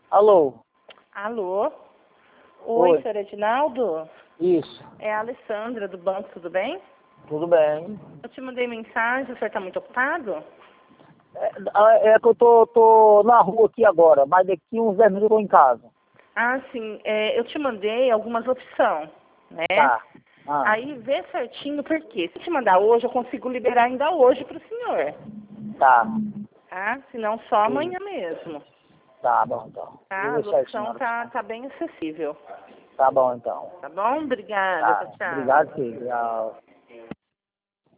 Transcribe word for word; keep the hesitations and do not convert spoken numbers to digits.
Alô? Alô? Oi, Oi. senhor Edinaldo? Isso. É a Alessandra do banco, tudo bem? Tudo bem. Eu te mandei mensagem, o senhor está muito ocupado? É, é que eu tô, tô na rua aqui agora, mas daqui uns dez minutos eu tô em casa. Ah, sim, é, eu te mandei algumas opções, né? Tá. Ah, Aí vê certinho por quê. Se eu te mandar hoje, eu consigo liberar ainda hoje para o senhor, tá. tá? Se não, só Sim. amanhã mesmo, Tá bom, então. Eu tá? vou As ver certinho. opções tá, tá bem acessível, Tá bom, então. tá bom? Obrigada, Tá. tchau, tchau. Obrigado, filho. Tchau.